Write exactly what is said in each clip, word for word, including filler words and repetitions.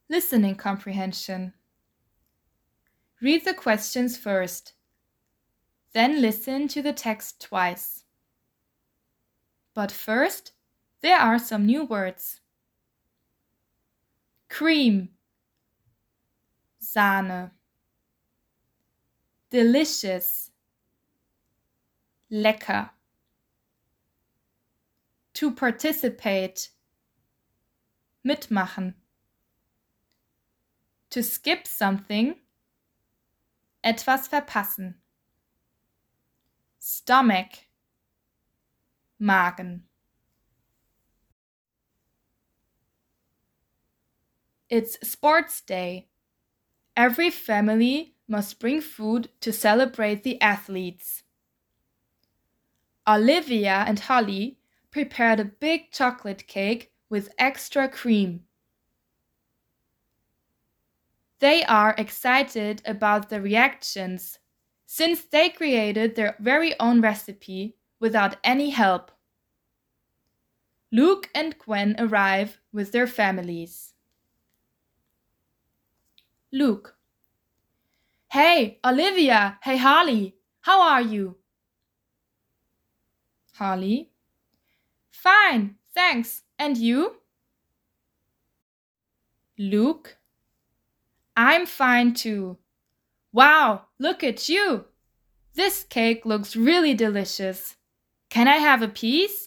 Listening comprehension. Read the questions first. Then listen to the text twice. But first, there are some new words. Cream, Sahne. Delicious, lecker. To participate, mitmachen. To skip something, etwas verpassen. Stomach, Magen. It's sports day. Every family must bring food to celebrate the athletes. Olivia and Holly prepared a big chocolate cake with extra cream. They are excited about the reactions, since they created their very own recipe without any help. Luke and Gwen arrive with their families. Luke. Hey, Olivia! Hey, Holly! How are you? Holly. Fine, thanks. And you? Luke. I'm fine too. Wow, look at you! This cake looks really delicious. Can I have a piece?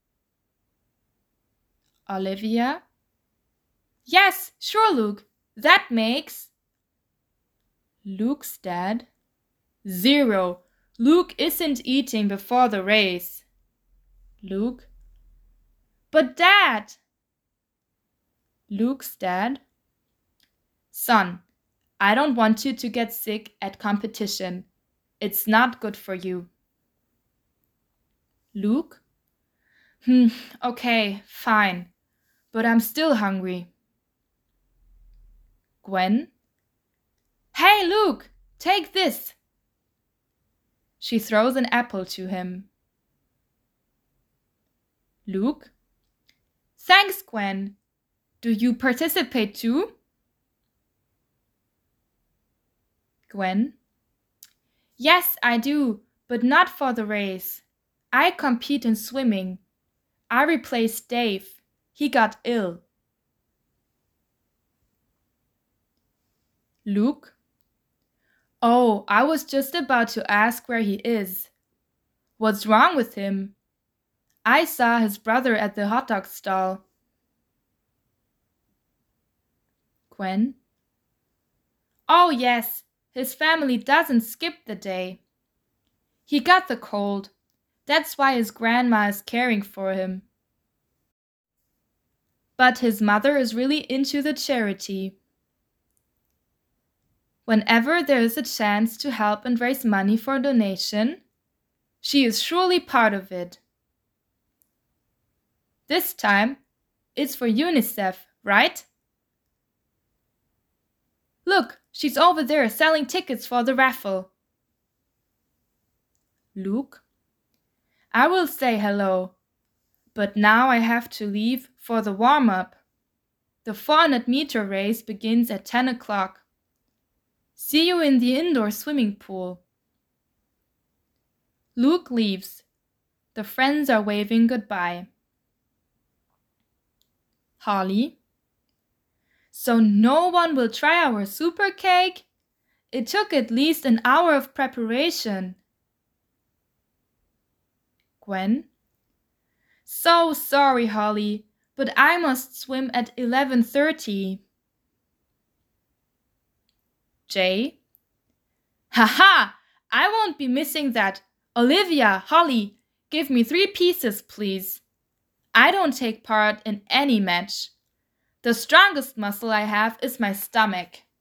Olivia. Yes, sure, Luke. That makes... Luke's dad. Zero. Luke isn't eating before the race. Luke. But Dad! Luke's dad. Son, I don't want you to get sick at competition. It's not good for you. Luke. Hmm, okay, fine. But I'm still hungry. Gwen. Hey, Luke, take this. She throws an apple to him. Luke. Thanks, Gwen. Do you participate too? Gwen. Yes, I do, but not for the race. I compete in swimming. I replaced Dave. He got ill. Luke. Oh, I was just about to ask where he is. What's wrong with him? I saw his brother at the hot dog stall. Gwen. Oh, yes, his family doesn't skip the day. He got the cold. That's why his grandma is caring for him. But his mother is really into the charity. Whenever there is a chance to help and raise money for a donation, she is surely part of it. This time, it's for UNICEF, right? Look, she's over there selling tickets for the raffle. Luke. I will say hello, but now I have to leave for the warm-up. The four hundred meter race begins at ten o'clock. See you in the indoor swimming pool. Luke leaves. The friends are waving goodbye. Holly. So no one will try our super cake? It took at least an hour of preparation. Gwen. So sorry, Holly, but I must swim at eleven thirty. Jay. Haha! I won't be missing that. Olivia, Holly, give me three pieces, please. I don't take part in any match. The strongest muscle I have is my stomach.